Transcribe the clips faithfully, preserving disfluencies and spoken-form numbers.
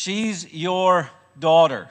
She's your daughter.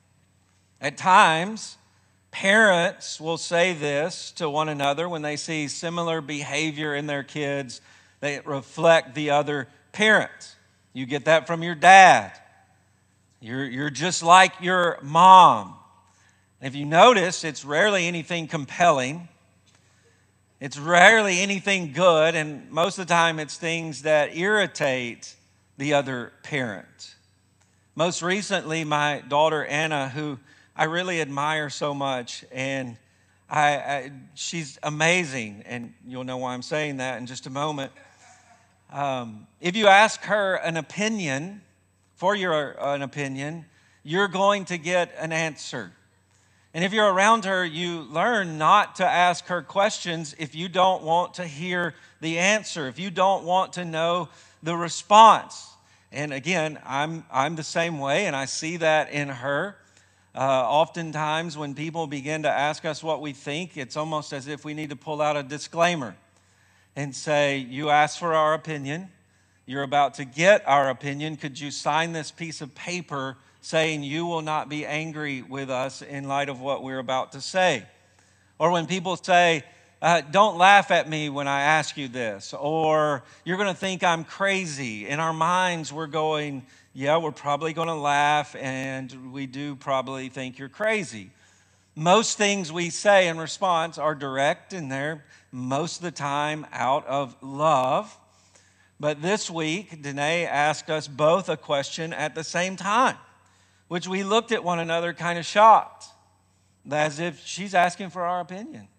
At times, parents will say this to one another when they see similar behavior in their kids that reflect the other parent. You get that from your dad. You're, you're just like your mom. If you notice, it's rarely anything compelling. It's rarely anything good, and most of the time it's things that irritate the other parent. Most recently, my daughter Anna, who I really admire so much, and I, I, she's amazing, and you'll know why I'm saying that in just a moment. Um, if you ask her an opinion, for your an opinion, you're going to get an answer. And if you're around her, you learn not to ask her questions if you don't want to hear the answer, if you don't want to know the response. And again, I'm I'm the same way, and I see that in her. Uh, oftentimes, when people begin to ask us what we think, it's almost as if we need to pull out a disclaimer and say, you asked for our opinion. You're about to get our opinion. Could you sign this piece of paper saying you will not be angry with us in light of what we're about to say? Or when people say, uh, don't laugh at me when I ask you this, or you're going to think I'm crazy. In our minds, we're going, yeah, we're probably going to laugh, and we do probably think you're crazy. Most things we say in response are direct, and they're most of the time out of love. But this week, Danae asked us both a question at the same time, which we looked at one another kind of shocked, as if she's asking for our opinion.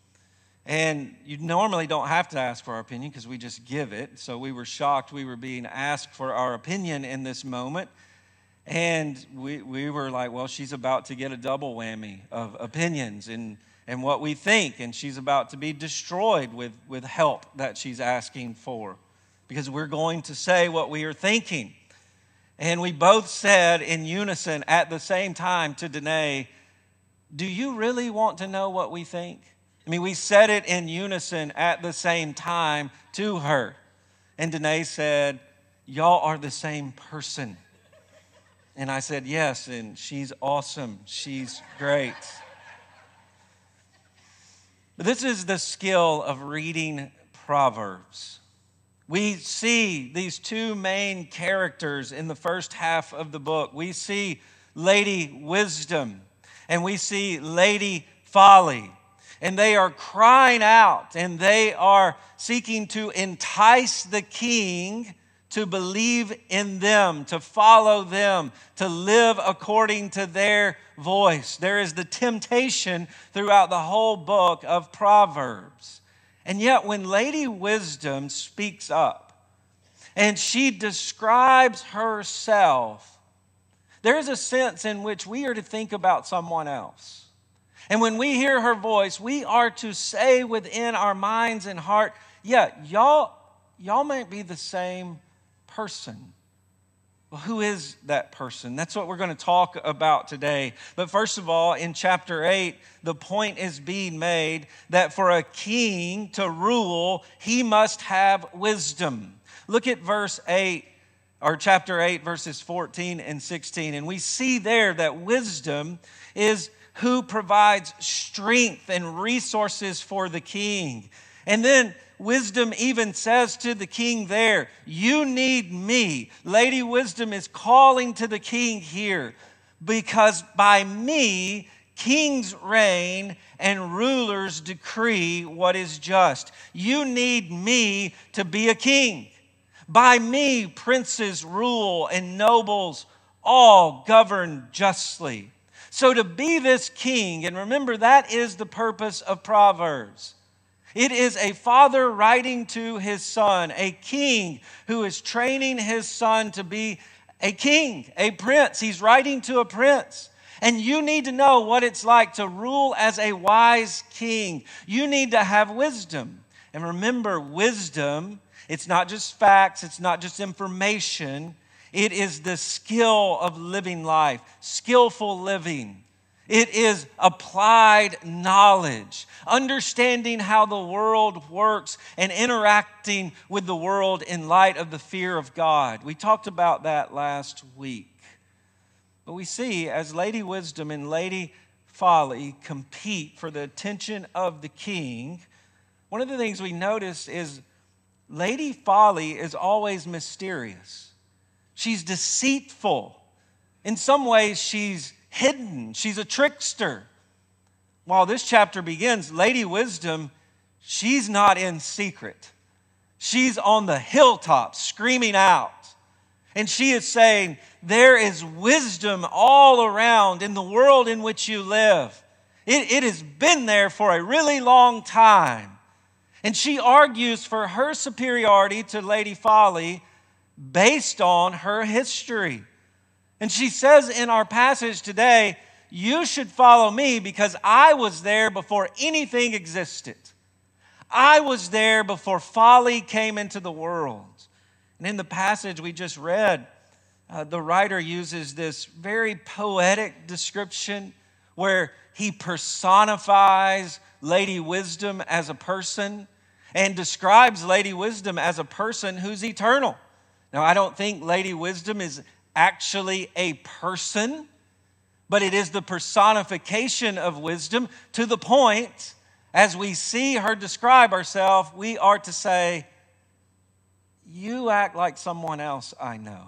And you normally don't have to ask for our opinion because we just give it. So we were shocked we were being asked for our opinion in this moment. And we, we were like, well, she's about to get a double whammy of opinions and, and what we think. And she's about to be destroyed with, with help that she's asking for, because we're going to say what we are thinking. And we both said in unison at the same time to Danae, do you really want to know what we think? I mean, we said it in unison at the same time to her. And Danae said, y'all are the same person. And I said, yes, and she's awesome. She's great. But this is the skill of reading Proverbs. We see these two main characters in the first half of the book. We see Lady Wisdom and we see Lady Folly. And they are crying out and they are seeking to entice the king to believe in them, to follow them, to live according to their voice. There is the temptation throughout the whole book of Proverbs. And yet when Lady Wisdom speaks up and she describes herself, there is a sense in which we are to think about someone else. And when we hear her voice, we are to say within our minds and heart, yeah, y'all, y'all might be the same person. Well, who is that person? That's what we're going to talk about today. But first of all, in chapter eight, the point is being made that for a king to rule, he must have wisdom. Look at verse eight, or chapter eight, verses fourteen and sixteen. And we see there that wisdom is who provides strength and resources for the king. And then Wisdom even says to the king there, you need me. Lady Wisdom is calling to the king here, because by me, kings reign and rulers decree what is just. You need me to be a king. By me, princes rule and nobles all govern justly. So to be this king, and remember that is the purpose of Proverbs. It is a father writing to his son, a king who is training his son to be a king, a prince. He's writing to a prince. And you need to know what it's like to rule as a wise king. You need to have wisdom. And remember, wisdom, it's not just facts, it's not just information. It is the skill of living life, skillful living. It is applied knowledge, understanding how the world works and interacting with the world in light of the fear of God. We talked about that last week. But we see as Lady Wisdom and Lady Folly compete for the attention of the king, one of the things we notice is Lady Folly is always mysterious. She's deceitful. In some ways, she's hidden. She's a trickster. While this chapter begins, Lady Wisdom, she's not in secret. She's on the hilltop screaming out. And she is saying, there is wisdom all around in the world in which you live. It, it has been there for a really long time. And she argues for her superiority to Lady Folly based on her history. And she says in our passage today, you should follow me because I was there before anything existed. I was there before folly came into the world. And in the passage we just read, uh, the writer uses this very poetic description where he personifies Lady Wisdom as a person and describes Lady Wisdom as a person who's eternal. Now, I don't think Lady Wisdom is actually a person, but it is the personification of wisdom to the point, as we see her describe herself, we are to say, you act like someone else I know.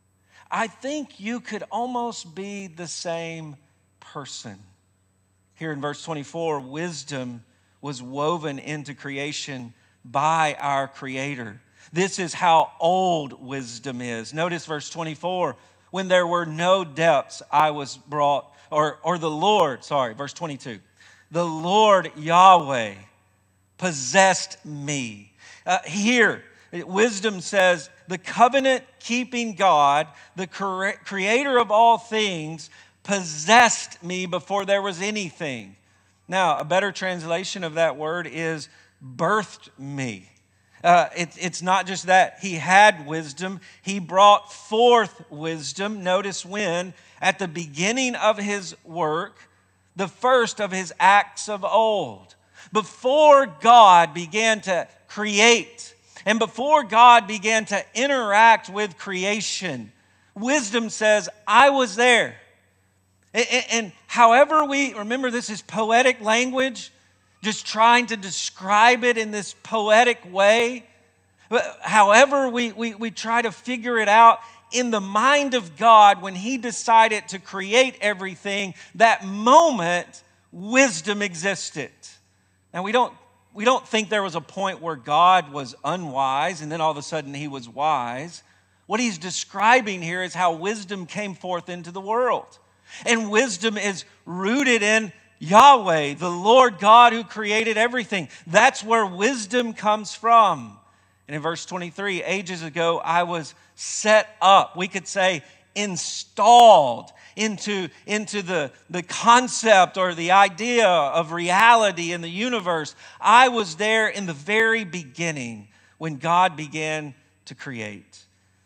I think you could almost be the same person. Here in verse twenty-four, wisdom was woven into creation by our Creator. This is how old wisdom is. Notice verse twenty-four. When there were no depths, I was brought, or, or the Lord, sorry, verse twenty-two. The Lord Yahweh possessed me. Uh, here, wisdom says, the covenant-keeping God, the cre- creator of all things, possessed me before there was anything. Now, a better translation of that word is birthed me. Uh, it, it's not just that he had wisdom, he brought forth wisdom. Notice when, at the beginning of his work, the first of his acts of old. Before God began to create and before God began to interact with creation, wisdom says, I was there. And, and, and however we, remember this is poetic language, just trying to describe it in this poetic way. But however we, we, we try to figure it out, in the mind of God, when he decided to create everything, that moment, wisdom existed. Now, we don't, we don't think there was a point where God was unwise and then all of a sudden he was wise. What he's describing here is how wisdom came forth into the world. And wisdom is rooted in Yahweh, the Lord God who created everything. That's where wisdom comes from. And in verse twenty-three, ages ago, I was set up. We could say installed into, into the, the concept or the idea of reality in the universe. I was there in the very beginning when God began to create.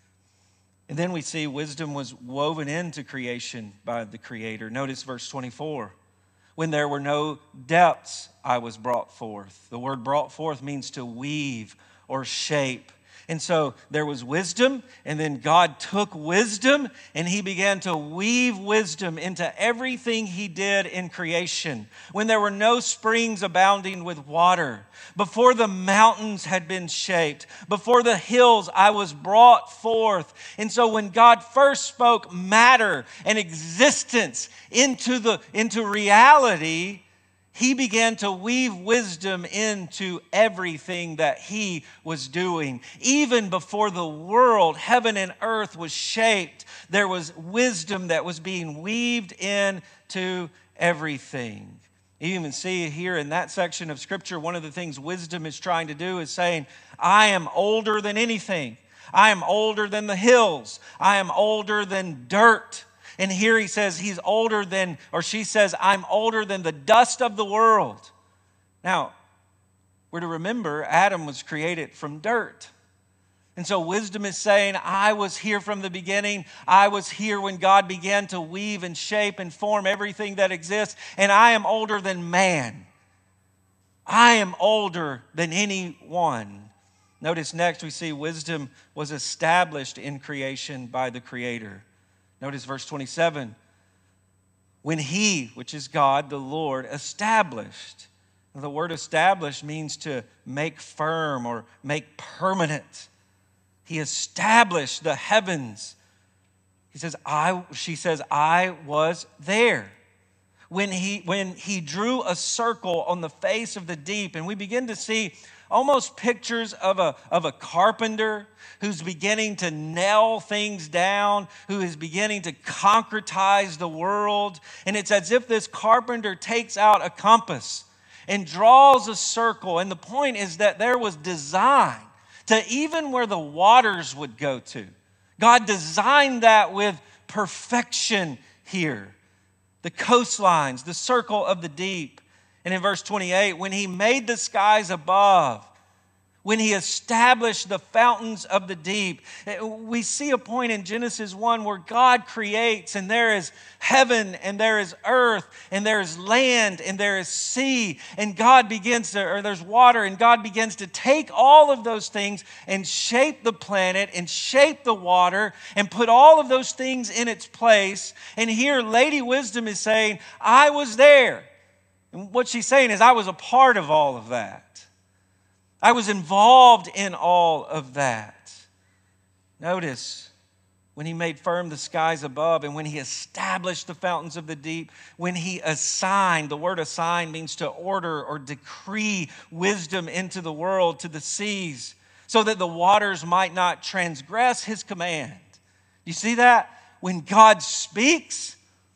And then we see wisdom was woven into creation by the Creator. Notice verse twenty-four. When there were no depths, I was brought forth. The word brought forth means to weave or shape. And so there was wisdom, and then God took wisdom, and he began to weave wisdom into everything he did in creation. When there were no springs abounding with water, before the mountains had been shaped, before the hills I was brought forth. And so when God first spoke matter and existence into the into reality, he began to weave wisdom into everything that he was doing. Even before the world, heaven and earth was shaped, there was wisdom that was being weaved into everything. You even see here in that section of Scripture, one of the things wisdom is trying to do is saying, I am older than anything. I am older than the hills. I am older than dirt. And here he says he's older than, or she says, I'm older than the dust of the world. Now, we're to remember Adam was created from dirt. And so wisdom is saying, I was here from the beginning. I was here when God began to weave and shape and form everything that exists. And I am older than man. I am older than anyone. Notice next we see wisdom was established in creation by the Creator. Notice verse twenty-seven. When He, which is God, the Lord, established. The word established means to make firm or make permanent. He established the heavens. He says, I, she says, I was there. When he, when he drew a circle on the face of the deep, and we begin to see almost pictures of a, of a carpenter who's beginning to nail things down, who is beginning to concretize the world. And it's as if this carpenter takes out a compass and draws a circle. And the point is that there was design to even where the waters would go to. God designed that with perfection here. The coastlines, the circle of the deep. And in verse twenty-eight, when He made the skies above, when He established the fountains of the deep, we see a point in Genesis one where God creates, and there is heaven, and there is earth, and there is land, and there is sea, and God begins to, or there's water, and God begins to take all of those things and shape the planet and shape the water and put all of those things in its place. And here Lady Wisdom is saying, I was there. And what she's saying is, I was a part of all of that. I was involved in all of that. Notice, when He made firm the skies above, and when He established the fountains of the deep, when He assigned, the word assign means to order or decree wisdom into the world, to the seas, so that the waters might not transgress His command. You see that? When God speaks,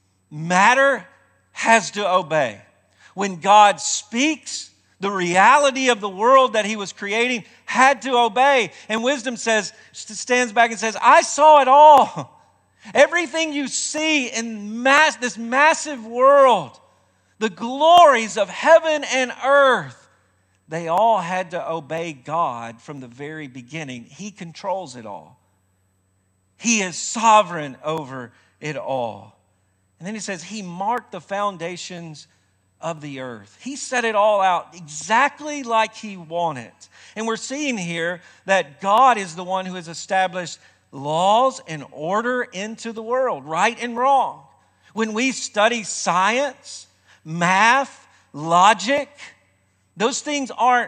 matter has to obey. When God speaks, the reality of the world that He was creating had to obey. And wisdom says, stands back and says, I saw it all. Everything you see in mass, this massive world, the glories of heaven and earth, they all had to obey God from the very beginning. He controls it all. He is sovereign over it all. And then He says, He marked the foundations of the earth. He set it all out exactly like He wanted. And we're seeing here that God is the one who has established laws and order into the world, right and wrong. When we study science, math, logic, those things aren't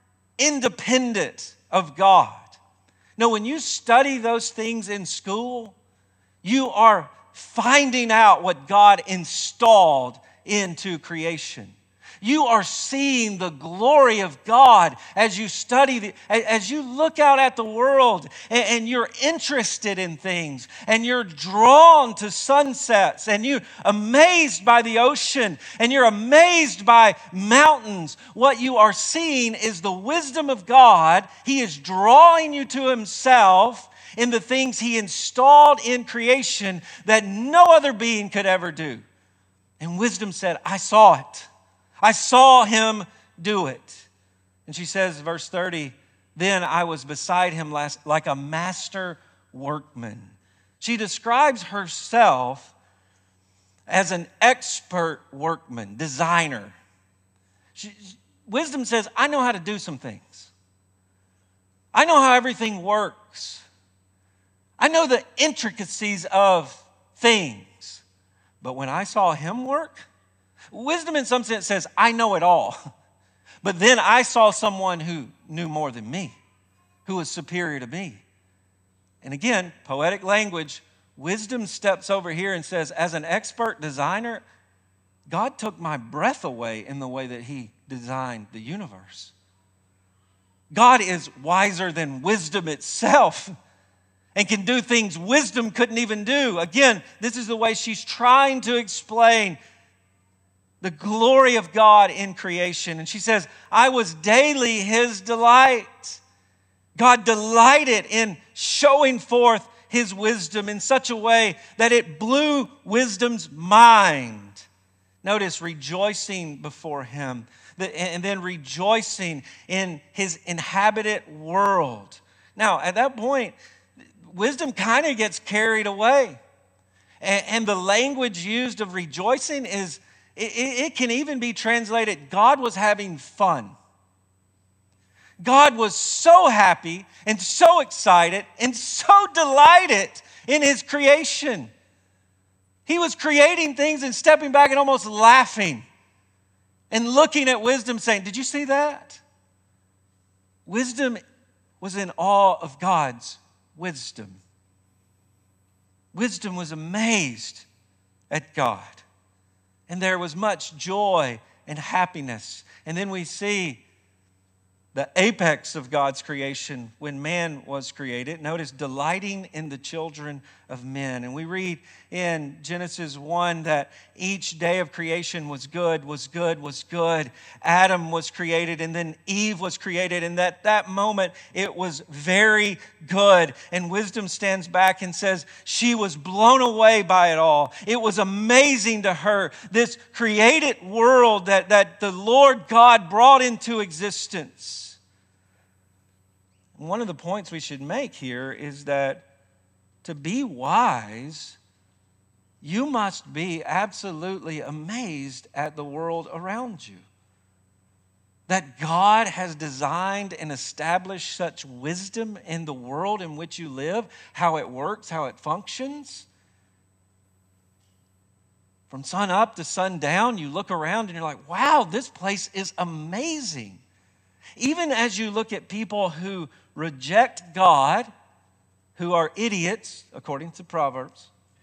independent of God. No, when you study those things in school, you are finding out what God installed into creation. You are seeing the glory of God as you study, the, as you look out at the world and, and you're interested in things and you're drawn to sunsets and you're amazed by the ocean and you're amazed by mountains. What you are seeing is the wisdom of God. He is drawing you to Himself in the things He installed in creation that no other being could ever do. And wisdom said, I saw it. I saw Him do it. And she says, verse thirty, then I was beside Him like a master workman. She describes herself as an expert workman, designer. She, wisdom says, I know how to do some things. I know how everything works. I know the intricacies of things. But when I saw Him work, wisdom in some sense says, I know it all. But then I saw someone who knew more than me, who was superior to me. And again, poetic language, wisdom steps over here and says, as an expert designer, God took my breath away in the way that He designed the universe. God is wiser than wisdom itself and can do things wisdom couldn't even do. Again, this is the way she's trying to explain the glory of God in creation. And she says, I was daily His delight. God delighted in showing forth His wisdom in such a way that it blew wisdom's mind. Notice, rejoicing before Him, and then rejoicing in His inhabited world. Now, at that point, wisdom kind of gets carried away. And, and the language used of rejoicing is, it, it can even be translated, God was having fun. God was so happy and so excited and so delighted in his creation. He was creating things and stepping back and almost laughing and looking at wisdom saying, did you see that? Wisdom was in awe of God's wisdom. Wisdom was amazed at God. And there was much joy and happiness. And then we see the apex of God's creation when man was created. Notice, delighting in the children of men. And we read in Genesis one that each day of creation was good, was good, was good. Adam was created and then Eve was created. And at that moment, it was very good. And wisdom stands back and says she was blown away by it all. It was amazing to her, this created world that, that the Lord God brought into existence. One of the points we should make here is that to be wise, you must be absolutely amazed at the world around you. That God has designed and established such wisdom in the world in which you live, how it works, how it functions. From sun up to sun down, you look around and you're like, wow, this place is amazing. Even as you look at people who reject God, who are idiots, according to Proverbs,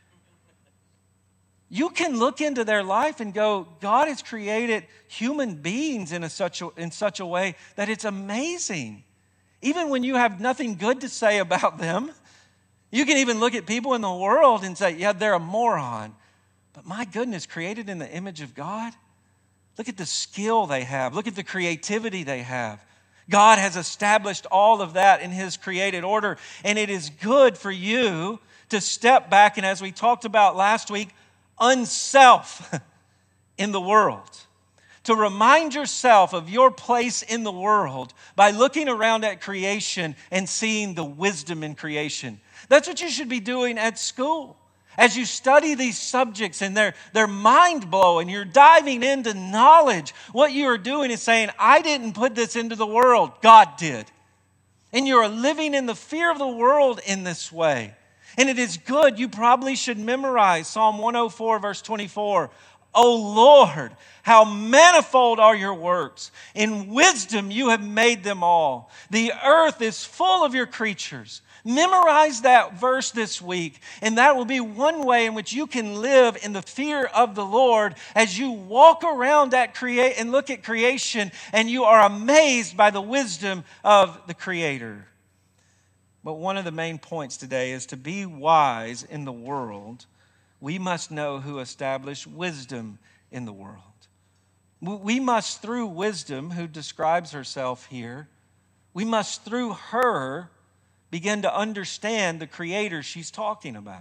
you can look into their life and go, God has created human beings in, a such a, in such a way that it's amazing. Even when you have nothing good to say about them, you can even look at people in the world and say, yeah, they're a moron. But my goodness, created in the image of God, look at the skill they have. Look at the creativity they have. God has established all of that in his created order, and it is good for you to step back and, as we talked about last week, unself in the world. To remind yourself of your place in the world by looking around at creation and seeing the wisdom in creation. That's what you should be doing at school. As you study these subjects and they're, they're mind-blowing, you're diving into knowledge, what you are doing is saying, I didn't put this into the world, God did. And you're living in the fear of the world in this way. And it is good. You probably should memorize Psalm one oh four, verse twenty-four. O Lord, how manifold are your works. In wisdom you have made them all. The earth is full of your creatures. Memorize that verse this week, and that will be one way in which you can live in the fear of the Lord as you walk around at create and look at creation, and you are amazed by the wisdom of the Creator. But one of the main points today is to be wise in the world, we must know who established wisdom in the world. We must, through wisdom, who describes herself here, we must, through her, begin to understand the Creator she's talking about.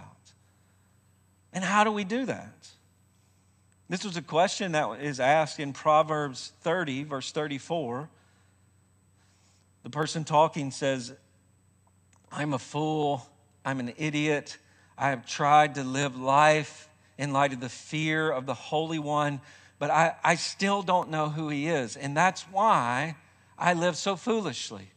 And how do we do that? This was a question that is asked in Proverbs thirty, verse thirty-four. The person talking says, I'm a fool, I'm an idiot, I have tried to live life in light of the fear of the Holy One, but I, I still don't know who He is. And that's why I live so foolishly.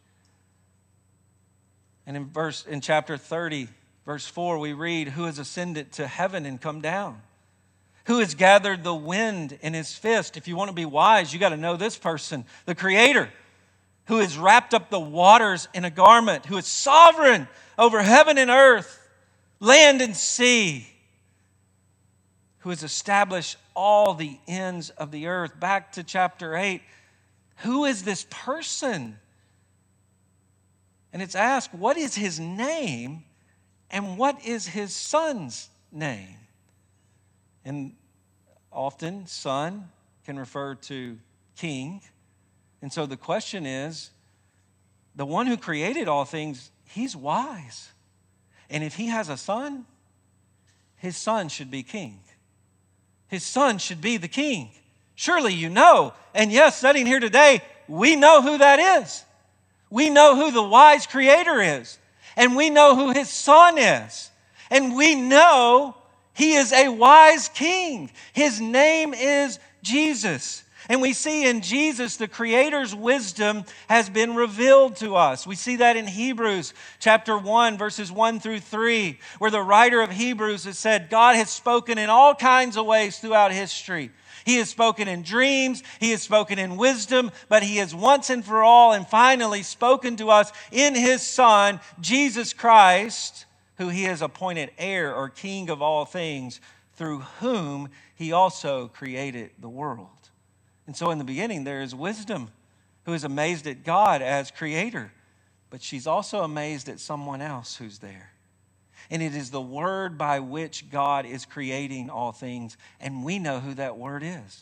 And in verse in chapter thirty, verse four, we read, who has ascended to heaven and come down? Who has gathered the wind in his fist? If you want to be wise, you got to know this person, the Creator, who has wrapped up the waters in a garment, who is sovereign over heaven and earth, land and sea, who has established all the ends of the earth. Back to chapter eight, who is this person? And it's asked, what is his name and what is his son's name? And often, son can refer to king. And so the question is, the one who created all things, he's wise. And if he has a son, his son should be king. His son should be the king. Surely you know. And yes, sitting here today, we know who that is. We know who the wise Creator is, and we know who His Son is, and we know He is a wise King. His name is Jesus. And we see in Jesus, the Creator's wisdom has been revealed to us. We see that in Hebrews chapter one, verses one through three, where the writer of Hebrews has said, God has spoken in all kinds of ways throughout history. He has spoken in dreams, He has spoken in wisdom, but He has once and for all and finally spoken to us in His Son, Jesus Christ, who He has appointed heir or King of all things, through whom He also created the world. And so in the beginning, there is wisdom who is amazed at God as Creator, but she's also amazed at someone else who's there. And it is the Word by which God is creating all things, and we know who that Word is.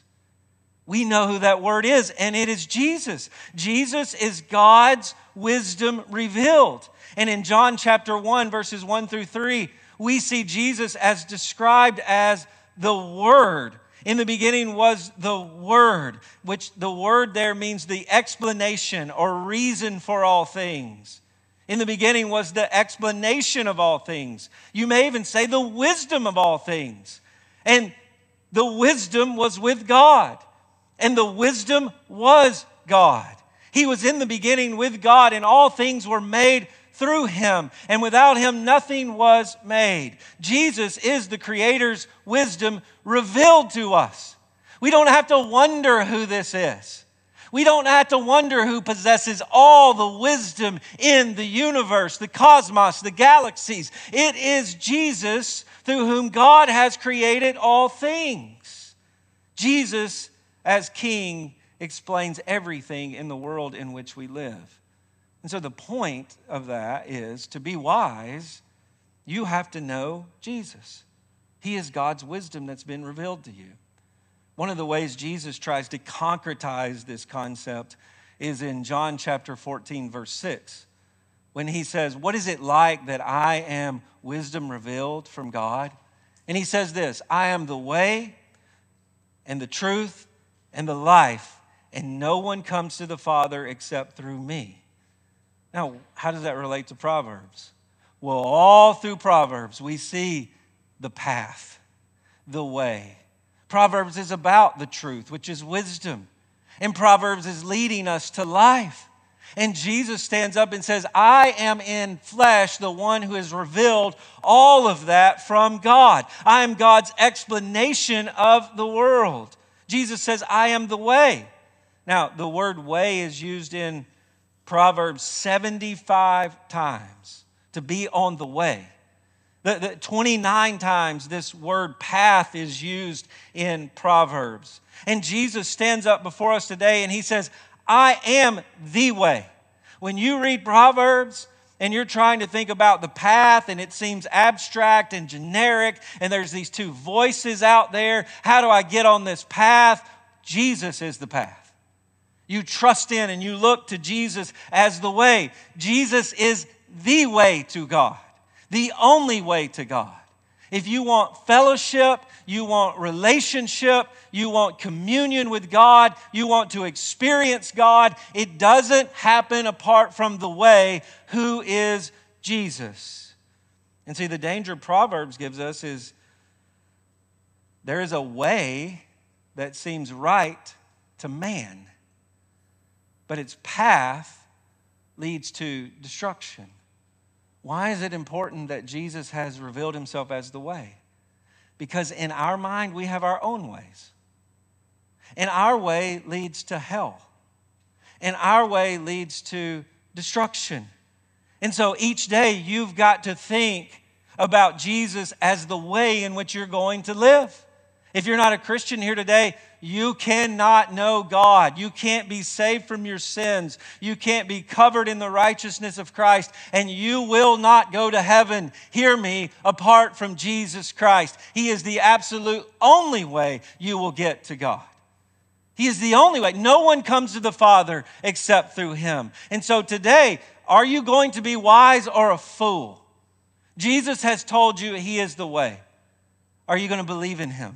We know who that Word is, and it is Jesus. Jesus is God's wisdom revealed. And in John chapter one, verses one through three, we see Jesus as described as the Word. In the beginning was the Word, which the word there means the explanation or reason for all things. In the beginning was the explanation of all things. You may even say the wisdom of all things. And the wisdom was with God. And the wisdom was God. He was in the beginning with God, and all things were made through Him, and without Him nothing was made. Jesus is the Creator's wisdom revealed to us. We don't have to wonder who this is. We don't have to wonder who possesses all the wisdom in the universe, the cosmos, the galaxies. It is Jesus through whom God has created all things. Jesus, as King, explains everything in the world in which we live. And so the point of that is, to be wise, you have to know Jesus. He is God's wisdom that's been revealed to you. One of the ways Jesus tries to concretize this concept is in John chapter fourteen, verse six, when He says, what is it like that I am wisdom revealed from God? And He says this, I am the way and the truth and the life, and no one comes to the Father except through me. Now, how does that relate to Proverbs? Well, all through Proverbs, we see the path, the way. Proverbs is about the truth, which is wisdom. And Proverbs is leading us to life. And Jesus stands up and says, I am in flesh the one who has revealed all of that from God. I am God's explanation of the world. Jesus says, I am the way. Now, the word way is used in Proverbs seventy-five times, to be on the way. The, the twenty-nine times this word path is used in Proverbs. And Jesus stands up before us today and He says, I am the way. When you read Proverbs and you're trying to think about the path and it seems abstract and generic and there's these two voices out there, how do I get on this path? Jesus is the path. You trust in and you look to Jesus as the way. Jesus is the way to God, the only way to God. If you want fellowship, you want relationship, you want communion with God, you want to experience God, it doesn't happen apart from the way, who is Jesus. And see, the danger Proverbs gives us is there is a way that seems right to man, but its path leads to destruction. Why is it important that Jesus has revealed Himself as the way? Because in our mind, we have our own ways. And our way leads to hell. And our way leads to destruction. And so each day, you've got to think about Jesus as the way in which you're going to live. If you're not a Christian here today, you cannot know God. You can't be saved from your sins. You can't be covered in the righteousness of Christ. And you will not go to heaven, hear me, apart from Jesus Christ. He is the absolute only way you will get to God. He is the only way. No one comes to the Father except through Him. And so today, are you going to be wise or a fool? Jesus has told you He is the way. Are you going to believe in Him?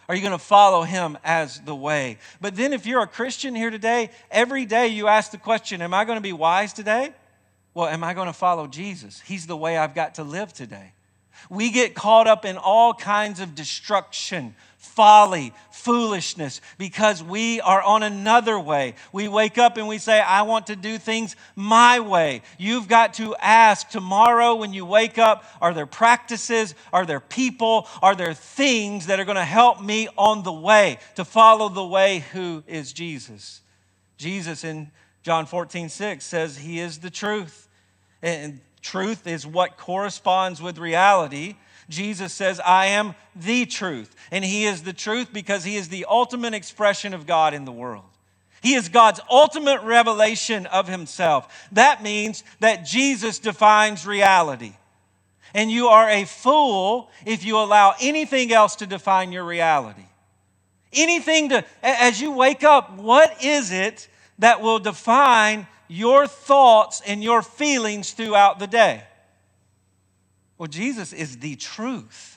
Are you going to follow him as the way? But then if you're a Christian here today, every day you ask the question, am I going to be wise today? Well, am I going to follow Jesus? He's the way I've got to live today. We get caught up in all kinds of destruction, folly, foolishness, because we are on another way. We wake up and we say, I want to do things my way. You've got to ask tomorrow when you wake up, are there practices, are there people, are there things that are going to help me on the way to follow the way who is Jesus? Jesus in John fourteen six says he is the truth. And truth is what corresponds with reality. Jesus says, I am the truth. And he is the truth because he is the ultimate expression of God in the world. He is God's ultimate revelation of himself. That means that Jesus defines reality. And you are a fool if you allow anything else to define your reality. Anything to, as you wake up, what is it that will define your thoughts and your feelings throughout the day? Well, Jesus is the truth.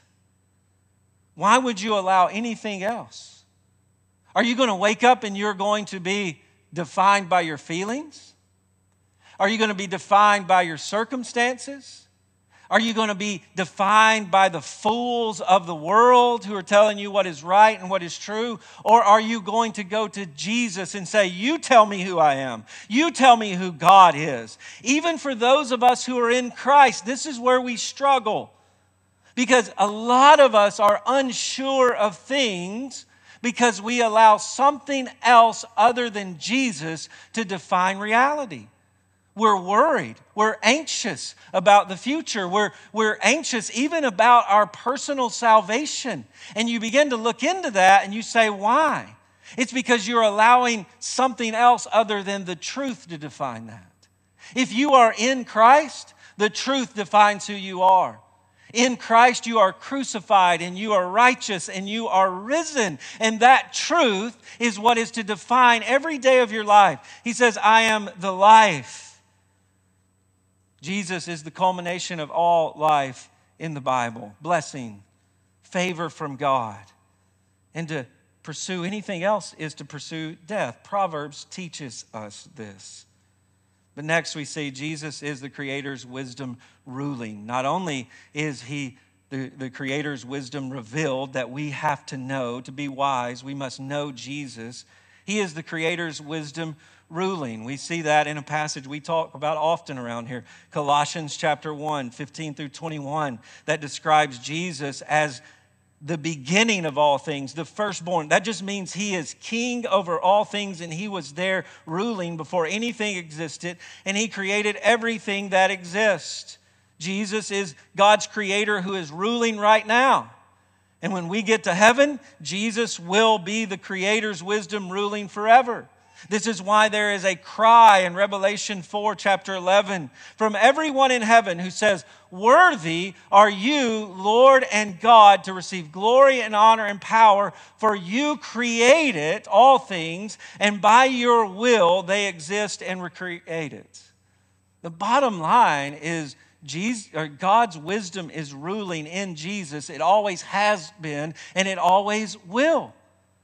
Why would you allow anything else? Are you going to wake up and you're going to be defined by your feelings? Are you going to be defined by your circumstances? Are you going to be defined by the fools of the world who are telling you what is right and what is true? Or are you going to go to Jesus and say, you tell me who I am. You tell me who God is. Even for those of us who are in Christ, this is where we struggle. Because a lot of us are unsure of things because we allow something else other than Jesus to define reality. We're worried. We're anxious about the future. We're, we're anxious even about our personal salvation. And you begin to look into that and you say, why? It's because you're allowing something else other than the truth to define that. If you are in Christ, the truth defines who you are. In Christ, you are crucified and you are righteous and you are risen. And that truth is what is to define every day of your life. He says, I am the life. Jesus is the culmination of all life in the Bible. Blessing, favor from God. And to pursue anything else is to pursue death. Proverbs teaches us this. But next we see Jesus is the Creator's wisdom ruling. Not only is he the, the Creator's wisdom revealed that we have to know, to be wise, we must know Jesus. He is the Creator's wisdom ruling. We see that in a passage we talk about often around here. Colossians chapter one, fifteen through twenty-one, that describes Jesus as the beginning of all things, the firstborn. That just means he is king over all things and he was there ruling before anything existed and he created everything that exists. Jesus is God's creator who is ruling right now. And when we get to heaven, Jesus will be the Creator's wisdom ruling forever. This is why there is a cry in Revelation four, chapter eleven, from everyone in heaven who says, worthy are you, Lord and God, to receive glory and honor and power, for you created all things, and by your will they exist and were created. The bottom line is Jesus, or God's wisdom is ruling in Jesus. It always has been, and it always will.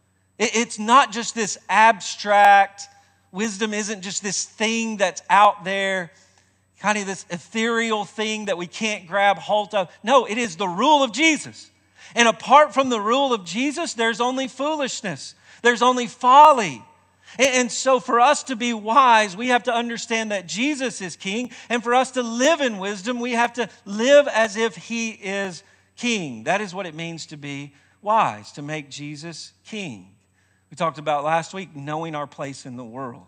It's not just this abstract, wisdom isn't just this thing that's out there, kind of this ethereal thing that we can't grab hold of. No, it is the rule of Jesus. And apart from the rule of Jesus, there's only foolishness. There's only folly. And so for us to be wise, we have to understand that Jesus is king. And for us to live in wisdom, we have to live as if he is king. That is what it means to be wise, to make Jesus king. We talked about last week knowing our place in the world.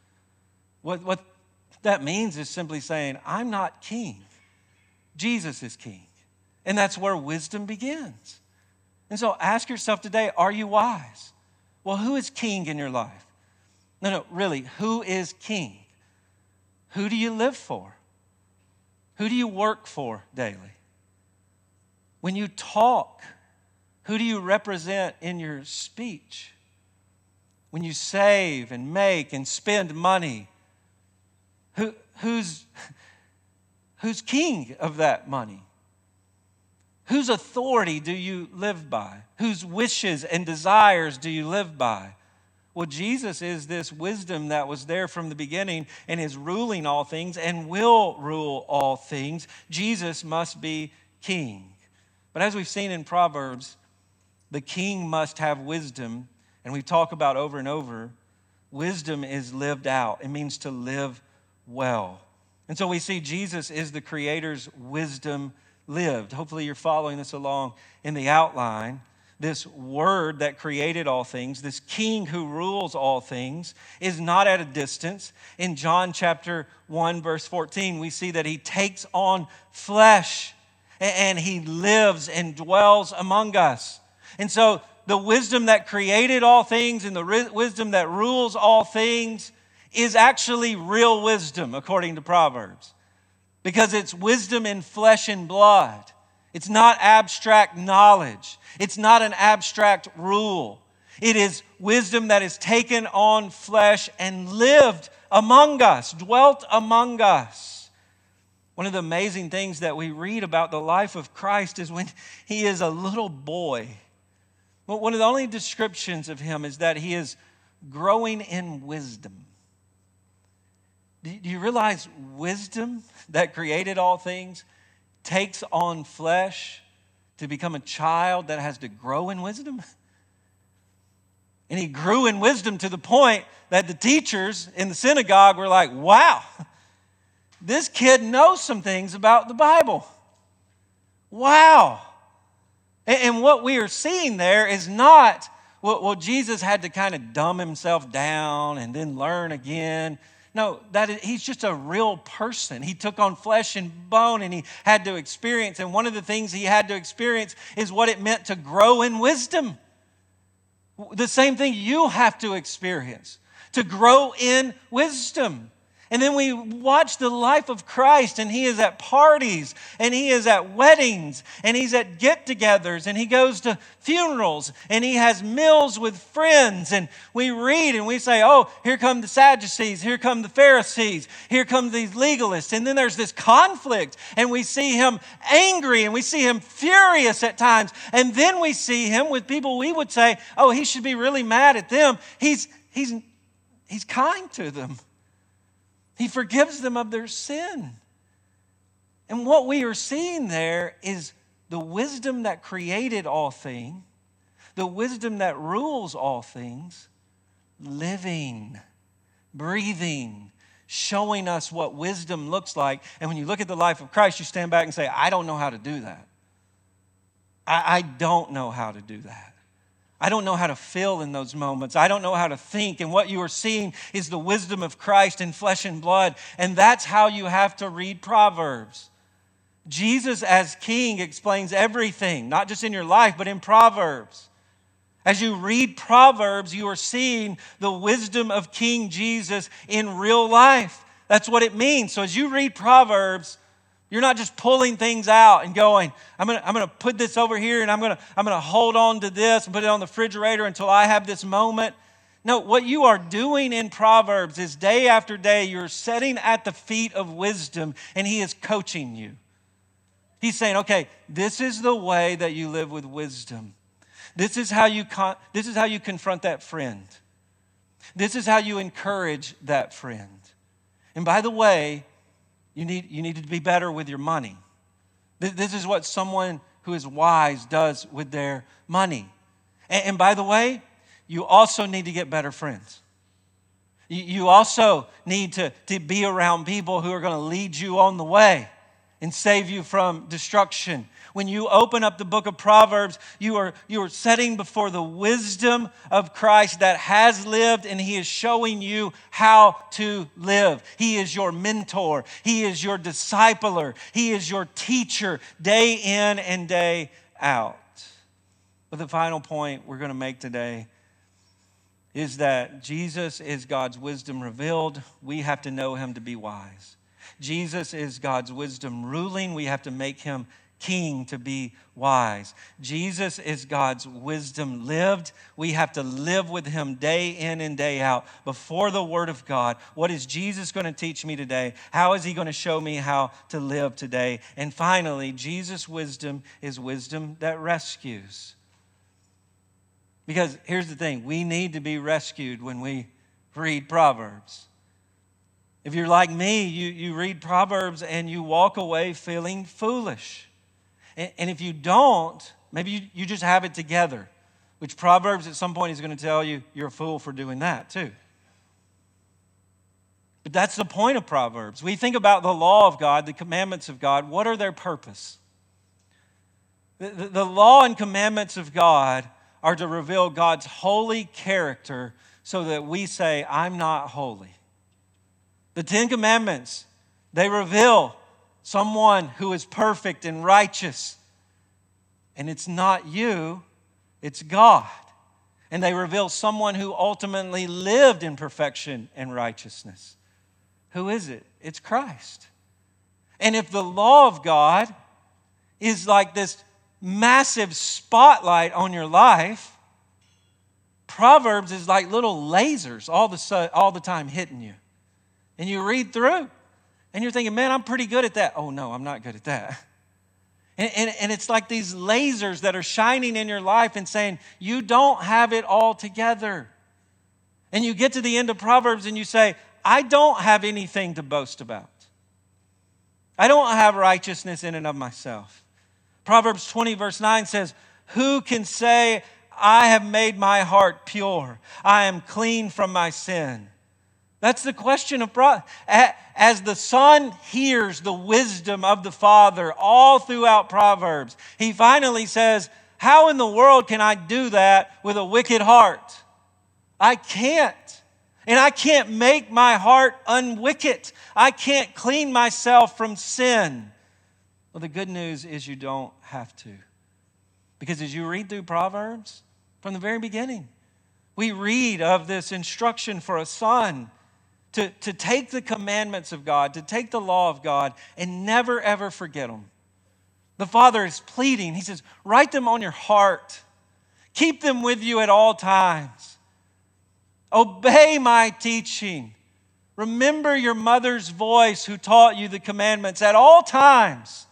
What, what that means is simply saying, I'm not king. Jesus is king. And that's where wisdom begins. And so ask yourself today, are you wise? Well, who is king in your life? No, no, really, who is king? Who do you live for? Who do you work for daily? When you talk, who do you represent in your speech? When you save and make and spend money, who, who's, who's king of that money? Whose authority do you live by? Whose wishes and desires do you live by? Well, Jesus is this wisdom that was there from the beginning and is ruling all things and will rule all things. Jesus must be king. But as we've seen in Proverbs, the king must have wisdom. And we talk about over and over, wisdom is lived out. It means to live well. And so we see Jesus is the Creator's wisdom lived. Hopefully you're following this along in the outline. This Word that created all things, this King who rules all things, is not at a distance. In John chapter one, verse fourteen, we see that He takes on flesh and He lives and dwells among us. And so the wisdom that created all things and the wisdom that rules all things is actually real wisdom, according to Proverbs, because it's wisdom in flesh and blood. It's not abstract knowledge. It's not an abstract rule. It is wisdom that is taken on flesh and lived among us, dwelt among us. One of the amazing things that we read about the life of Christ is when He is a little boy. One of the only descriptions of Him is that He is growing in wisdom. Do you realize wisdom that created all things takes on flesh to become a child that has to grow in wisdom? And He grew in wisdom to the point that the teachers in the synagogue were like, wow, this kid knows some things about the Bible. Wow. And what we are seeing there is not, well, Jesus had to kind of dumb Himself down and then learn again. No, that is, He's just a real person. He took on flesh and bone and He had to experience. And one of the things He had to experience is what it meant to grow in wisdom. The same thing you have to experience, to grow in wisdom. And then we watch the life of Christ, and He is at parties, and He is at weddings, and He's at get-togethers, and He goes to funerals, and He has meals with friends. And we read and we say, oh, here come the Sadducees, here come the Pharisees, here come these legalists. And then there's this conflict, and we see Him angry, and we see Him furious at times. And then we see Him with people we would say, oh, He should be really mad at them. He's, he's, he's kind to them. He forgives them of their sin. And what we are seeing there is the wisdom that created all things, the wisdom that rules all things, living, breathing, showing us what wisdom looks like. And when you look at the life of Christ, you stand back and say, I don't know how to do that. I, I don't know how to do that. I don't know how to feel in those moments. I don't know how to think. And what you are seeing is the wisdom of Christ in flesh and blood. And that's how you have to read Proverbs. Jesus as King explains everything, not just in your life, but in Proverbs. As you read Proverbs, you are seeing the wisdom of King Jesus in real life. That's what it means. So as you read Proverbs, you're not just pulling things out and going, I'm going to I'm going to put this over here and I'm going to I'm going to hold on to this and put it on the refrigerator until I have this moment. No, what you are doing in Proverbs is day after day, you're sitting at the feet of wisdom and He is coaching you. He's saying, okay, this is the way that you live with wisdom. This is how you con- this is how you confront that friend. This is how you encourage that friend. And by the way, You need, you need to be better with your money. This is what someone who is wise does with their money. And, and by the way, you also need to get better friends. You, you also need to, to be around people who are going to lead you on the way and save you from destruction. When you open up the book of Proverbs, you are, you are setting before the wisdom of Christ that has lived, and He is showing you how to live. He is your mentor. He is your discipler. He is your teacher day in and day out. But the final point we're going to make today is that Jesus is God's wisdom revealed. We have to know Him to be wise. Jesus is God's wisdom ruling. We have to make Him king to be wise. Jesus is God's wisdom lived. We have to live with him day in and day out before the Word of God. What is Jesus going to teach me today? How is he going to show me how to live today? And finally, Jesus' wisdom is wisdom that rescues. Because here's the thing, we need to be rescued when we read Proverbs. If you're like me, you, you read Proverbs and you walk away feeling foolish. And, and if you don't, maybe you, you just have it together, which Proverbs at some point is going to tell you you're a fool for doing that too. But that's the point of Proverbs. We think about the law of God, the commandments of God. What are their purpose? The, the, the law and commandments of God are to reveal God's holy character so that we say, I'm not holy. The Ten Commandments, they reveal someone who is perfect and righteous. And it's not you, it's God. And they reveal someone who ultimately lived in perfection and righteousness. Who is it? It's Christ. And if the law of God is like this massive spotlight on your life, Proverbs is like little lasers all the, all the time hitting you. And you read through, and you're thinking, man, I'm pretty good at that. Oh, no, I'm not good at that. And, and, and it's like these lasers that are shining in your life and saying, you don't have it all together. And you get to the end of Proverbs and you say, I don't have anything to boast about. I don't have righteousness in and of myself. Proverbs twenty verse nine says, who can say, I have made my heart pure. I am clean from my sin. That's the question of, as the son hears the wisdom of the Father all throughout Proverbs, he finally says, how in the world can I do that with a wicked heart? I can't. And I can't make my heart unwicked. I can't clean myself from sin. Well, the good news is you don't have to. Because as you read through Proverbs, from the very beginning, we read of this instruction for a son To, to take the commandments of God, to take the law of God, and never, ever forget them. The Father is pleading. He says, write them on your heart. Keep them with you at all times. Obey my teaching. Remember your mother's voice who taught you the commandments at all times.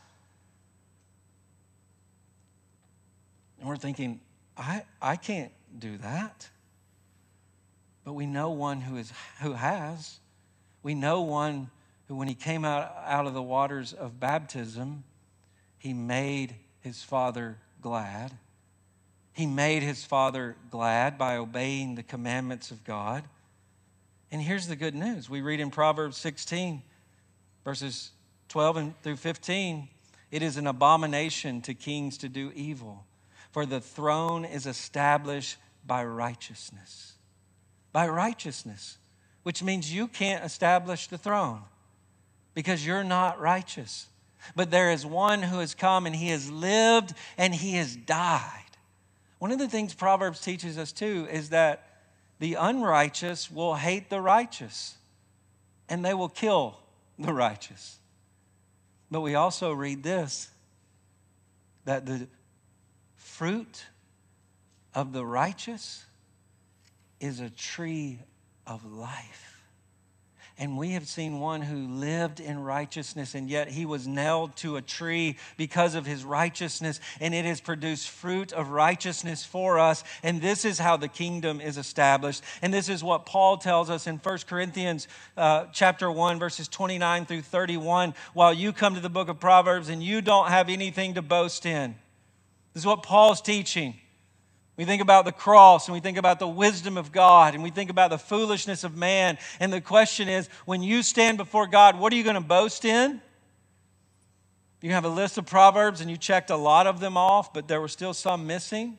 And we're thinking, I, I can't do that. But we know one who is who has. We know one who, when he came out, out of the waters of baptism, he made his Father glad. He made his Father glad by obeying the commandments of God. And here's the good news. We read in Proverbs sixteen, verses twelve and through fifteen, it is an abomination to kings to do evil, for the throne is established by righteousness. By righteousness, which means you can't establish the throne because you're not righteous. But there is one who has come and he has lived and he has died. One of the things Proverbs teaches us too is that the unrighteous will hate the righteous and they will kill the righteous. But we also read this, that the fruit of the righteous is a tree of life. And we have seen one who lived in righteousness, and yet he was nailed to a tree because of his righteousness, and it has produced fruit of righteousness for us. And this is how the kingdom is established. And this is what Paul tells us in First Corinthians uh, chapter one, verses twenty-nine through thirty-one, while you come to the book of Proverbs and you don't have anything to boast in. This is what Paul's teaching. We think about the cross and we think about the wisdom of God and we think about the foolishness of man. And the question is, when you stand before God, what are you going to boast in? You have a list of Proverbs and you checked a lot of them off, but there were still some missing.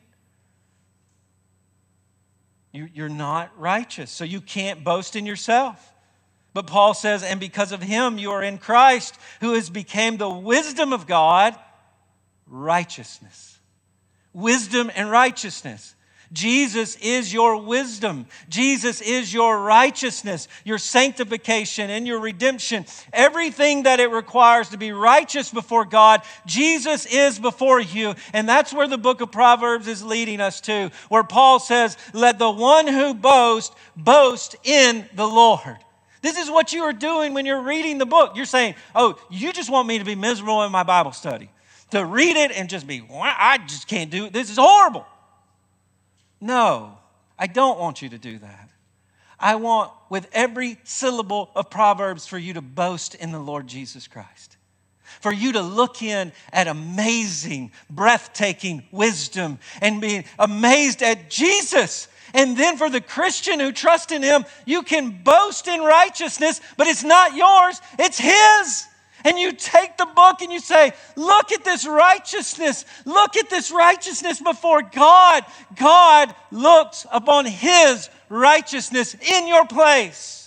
You, you're not righteous, so you can't boast in yourself. But Paul says, and because of him you are in Christ, who has become the wisdom of God, righteousness. Wisdom and righteousness. Jesus is your wisdom. Jesus is your righteousness, your sanctification, and your redemption. Everything that it requires to be righteous before God, Jesus is before you. And that's where the book of Proverbs is leading us to, where Paul says, let the one who boasts, boast in the Lord. This is what you are doing when you're reading the book. You're saying, oh, you just want me to be miserable in my Bible study. To read it and just be, I just can't do it. This is horrible. No, I don't want you to do that. I want, with every syllable of Proverbs, for you to boast in the Lord Jesus Christ. For you to look in at amazing, breathtaking wisdom and be amazed at Jesus. And then for the Christian who trusts in Him, you can boast in righteousness, but it's not yours, it's His. And you take the book and you say, look at this righteousness. Look at this righteousness before God. God looks upon His righteousness in your place.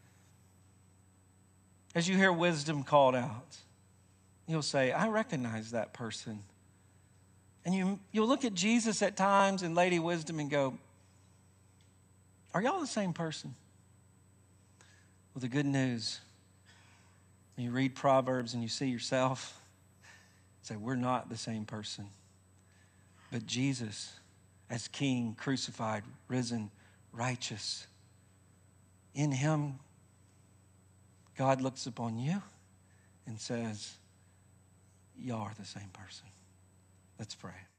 As you hear wisdom called out, you'll say, I recognize that person. And you, you'll look at Jesus at times and Lady Wisdom and go, are y'all the same person? Well, the good news, when you read Proverbs and you see yourself, say, we're not the same person. But Jesus, as King, crucified, risen, righteous, in Him, God looks upon you and says, y'all are the same person. Let's pray.